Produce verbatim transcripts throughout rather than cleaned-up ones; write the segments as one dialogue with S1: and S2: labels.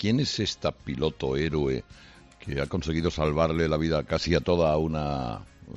S1: ¿quién es esta piloto héroe que ha conseguido salvarle la vida casi a toda una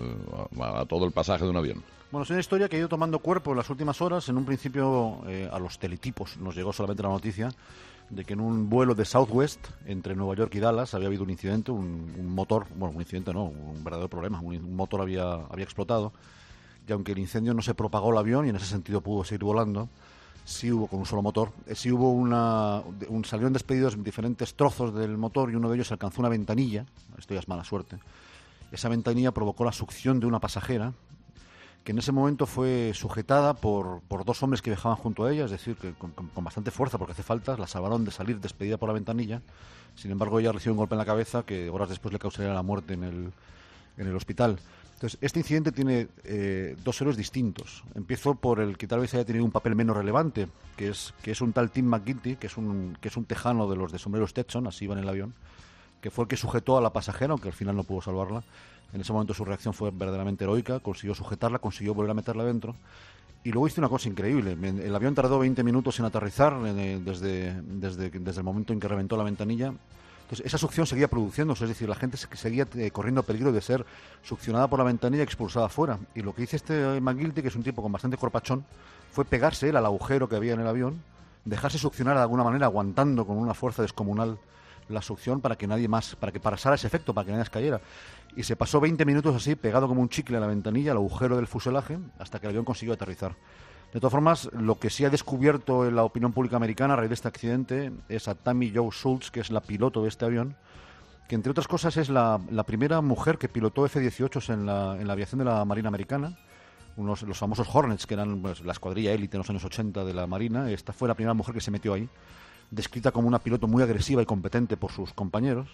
S1: a, a todo el pasaje de un avión?
S2: Bueno, es una historia que ha ido tomando cuerpo en las últimas horas. En un principio, eh, a los teletipos nos llegó solamente la noticia de que en un vuelo de Southwest entre Nueva York y Dallas había habido un incidente, un, un motor, bueno, un incidente no, un verdadero problema, un, un motor había, había explotado, y aunque el incendio no se propagó al avión y en ese sentido pudo seguir volando, sí hubo con un solo motor, eh, sí hubo una, un, salieron despedidos diferentes trozos del motor y uno de ellos alcanzó una ventanilla, esto ya es mala suerte. Esa ventanilla provocó la succión de una pasajera que en ese momento fue sujetada por, por dos hombres que viajaban junto a ella, es decir, que con, con, con bastante fuerza, porque hace falta, la salvaron de salir despedida por la ventanilla. Sin embargo, ella recibió un golpe en la cabeza que horas después le causaría la muerte en el, en el hospital. Entonces, este incidente tiene eh, dos héroes distintos. Empiezo por el que tal vez haya tenido un papel menos relevante, que es, que es un tal Tim McGinty, que es un, que es un tejano de los de sombreros Stetson, así iba en el avión, que fue el que sujetó a la pasajera, aunque al final no pudo salvarla. En ese momento su reacción fue verdaderamente heroica, consiguió sujetarla, consiguió volver a meterla dentro, y luego hizo una cosa increíble. El avión tardó veinte minutos en aterrizar eh, desde, desde, desde el momento en que reventó la ventanilla. Entonces esa succión seguía produciéndose, es decir, la gente seguía eh, corriendo peligro de ser succionada por la ventanilla y expulsada afuera. Y lo que hizo este McGinty, que es un tipo con bastante corpachón, fue pegarse él al agujero que había en el avión, dejarse succionar de alguna manera, aguantando con una fuerza descomunal la succión para que nadie más, para que pasara ese efecto, para que nadie más cayera. Y se pasó veinte minutos así, pegado como un chicle a la ventanilla, al agujero del fuselaje, hasta que el avión consiguió aterrizar. De todas formas, lo que sí ha descubierto en la opinión pública americana a raíz de este accidente es a Tammy Jo Schultz, que es la piloto de este avión, que entre otras cosas es la, la primera mujer que pilotó F dieciocho en la, en la aviación de la Marina Americana, unos, los famosos Hornets, que eran pues, la escuadrilla élite en los años ochenta de la Marina. Esta fue la primera mujer que se metió ahí, descrita como una piloto muy agresiva y competente por sus compañeros.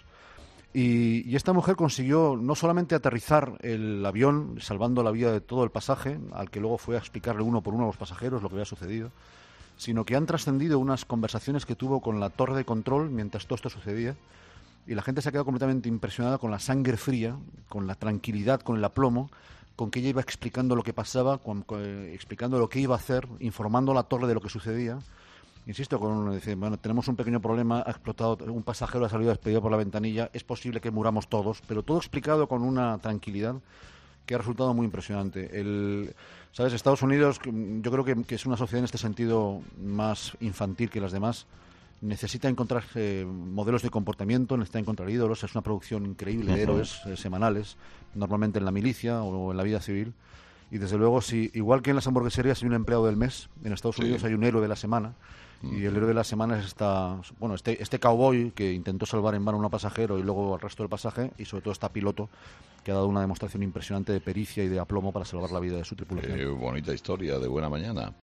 S2: Y, y esta mujer consiguió no solamente aterrizar el avión, salvando la vida de todo el pasaje, al que luego fue a explicarle uno por uno a los pasajeros lo que había sucedido, sino que han trascendido unas conversaciones que tuvo con la torre de control mientras todo esto sucedía, y la gente se ha quedado completamente impresionada con la sangre fría, con la tranquilidad, con el aplomo, con que ella iba explicando lo que pasaba, con, con, eh, explicando lo que iba a hacer, informando a la torre de lo que sucedía. Insisto, con uno dice, bueno, tenemos un pequeño problema, ha explotado, un pasajero ha salido despedido por la ventanilla, es posible que muramos todos, pero todo explicado con una tranquilidad que ha resultado muy impresionante. El, ¿sabes? Estados Unidos, yo creo que, que es una sociedad en este sentido más infantil que las demás. Necesita encontrar eh, modelos de comportamiento, necesita encontrar ídolos. Es una producción increíble de héroes eh, semanales, normalmente en la milicia o en la vida civil. Y desde luego, si igual que en las hamburgueserías hay un empleado del mes, en Estados Unidos sí hay un héroe de la semana. Y el héroe de la semana es esta, bueno, este, este cowboy que intentó salvar en vano a un pasajero y luego al resto del pasaje, y sobre todo esta piloto que ha dado una demostración impresionante de pericia y de aplomo para salvar la vida de su tripulación.
S1: Eh, bonita historia, de buena mañana.